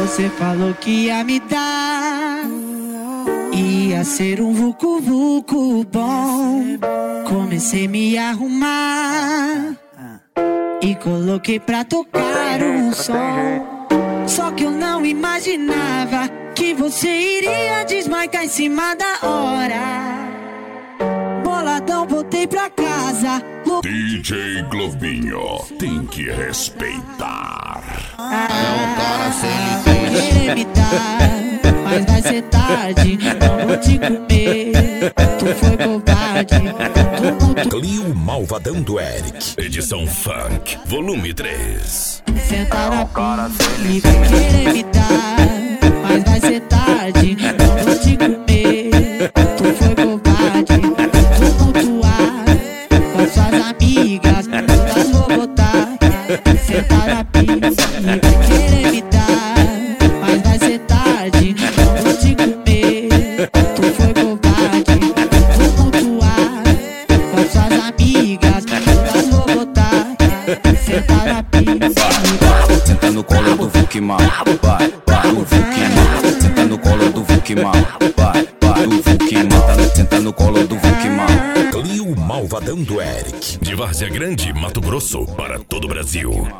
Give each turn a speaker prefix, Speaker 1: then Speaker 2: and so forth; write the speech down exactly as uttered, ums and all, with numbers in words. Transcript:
Speaker 1: Você falou que ia me dar, ia ser um vucu vucu bom. Comecei a me arrumar e coloquei pra tocar um som. Só que eu não imaginava que você iria desmarcar em cima da hora. Boladão, voltei pra casa.
Speaker 2: D J Globinho tem que respeitar.
Speaker 1: Ah, querer me dar, mas vai ser tarde. Não vou te comer, tu foi covarde.
Speaker 2: Clio Malvadão do Eric, edição Funk, volume três.
Speaker 1: Senta na pia, vai querer me dar, mas vai ser tarde. Não vou te comer, tu foi covarde. Vou tumultuar com as suas amigas, todas vou botar. Senta na pia, vai querer me dar, mas vai ser tarde. Não vou te comer, tu foi covarde. Vou tumultuar com as suas amigas, todas vou botar. Senta na pia.
Speaker 3: Senta no colo do Vukimau, vai, vai, o Vukimau. Senta no colo do Vukimau, vai, vai, o Vukimau. Senta no colo do Vukimau.
Speaker 2: Clio Malvadão do Eric, de Várzea Grande, Mato Grosso, para todo o Brasil.